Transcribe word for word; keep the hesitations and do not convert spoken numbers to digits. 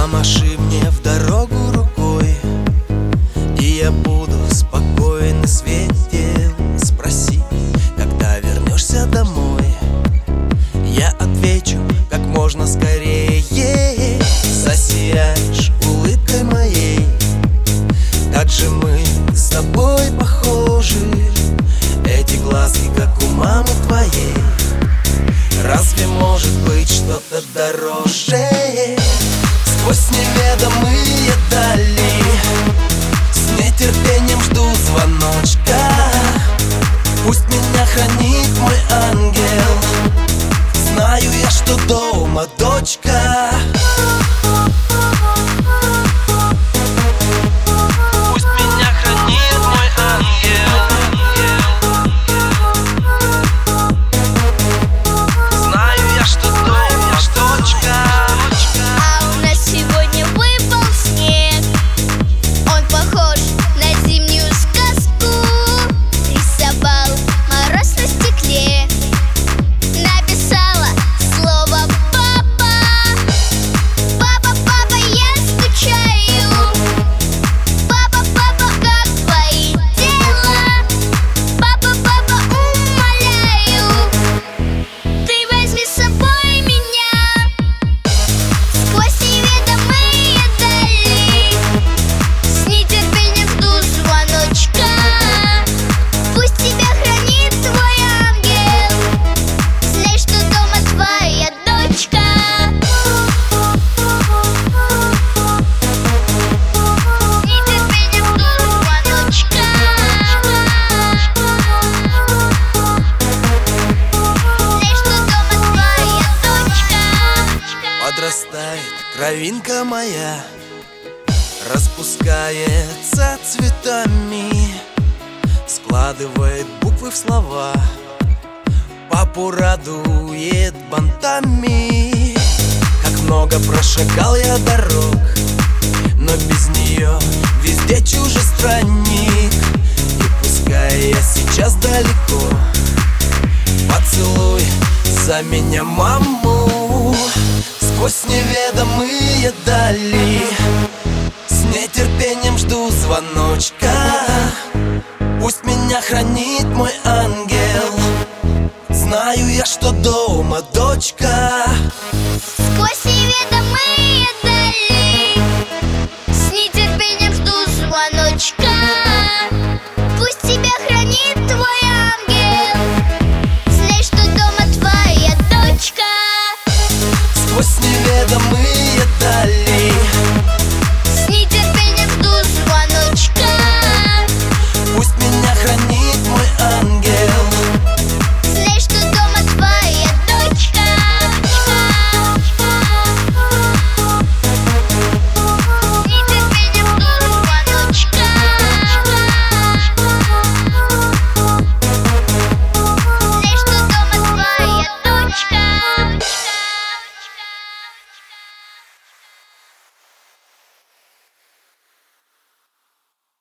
Помаши мне в дорогу рукой, и я буду спокоен и светел. Спроси, когда вернешься домой, я отвечу как можно скорее. Засияешь улыбкой моей, так же мы с тобой похожи. Эти глазки, как у мамы твоей. Разве может быть что-то дороже? Сквозь неведомые дали с нетерпением жду звоночка. Пусть меня хранит мой ангел. Знаю я, что дома дочка. Пусть меня хранит мой ангел. Знаю я, что дома дочка. А у нас сегодня выпал снег. Он похож на зимнюю сказку. Рисовал мороз на стекле. Написала слово «папа». Папа, папа, я скучаю. Папа, папа, как твои дела? Папа, папа, умоляю, ты возьми с собой меня сквозь неведомые дали. С нетерпением жду звоночка. Пусть тебя хранит твой ангел. Знай, что дома твоя дочка. С нетерпением жду звоночка. Знай, что дома твоя дочка. Подрастает кровинка моя, распускается цветами, складывает буквы в слова, папу радует бантами. Как много прошагал я дорог, но без нее везде чужестранник. И пускай я сейчас далеко, поцелуй за меня маму. Сквозь неведомые дали с нетерпением жду звоночка. Пусть меня хранит мой ангел. Знаю я, что дома дочка.